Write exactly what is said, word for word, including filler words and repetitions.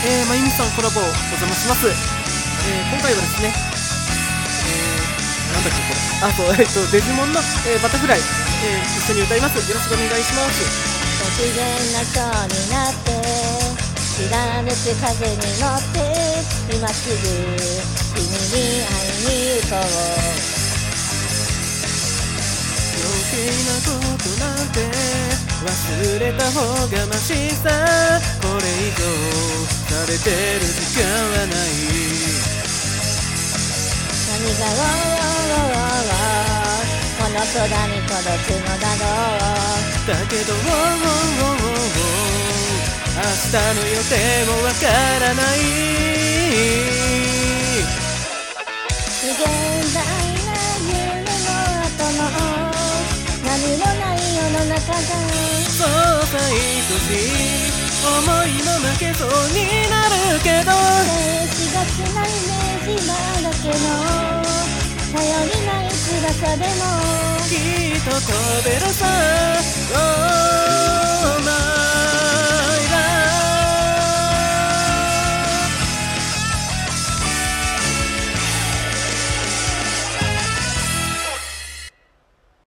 えー、まゆみさんコラボお邪魔します。えー、今回はですね、えー、なんだっけこれ、あ、そう、えっとデジモンの、えー、バタフライ、えー、一緒に歌います。よろしくお願いします。 ご機嫌な今日になって知らぬつ風に乗って今すぐ君に会いに行こう。 余計なことなんて忘れた方がマシさ。これ以上されてる時間はない。 何が「おーおーおーおーこの空に届くのだろう」 だけど明日の予定もわからない。 無限大な夢の後の何もない世の中がそうさ愛しい思いも負けそうになるけど、 静止がちなイメージだらけの頼りない翼でもきっと飛べるさ。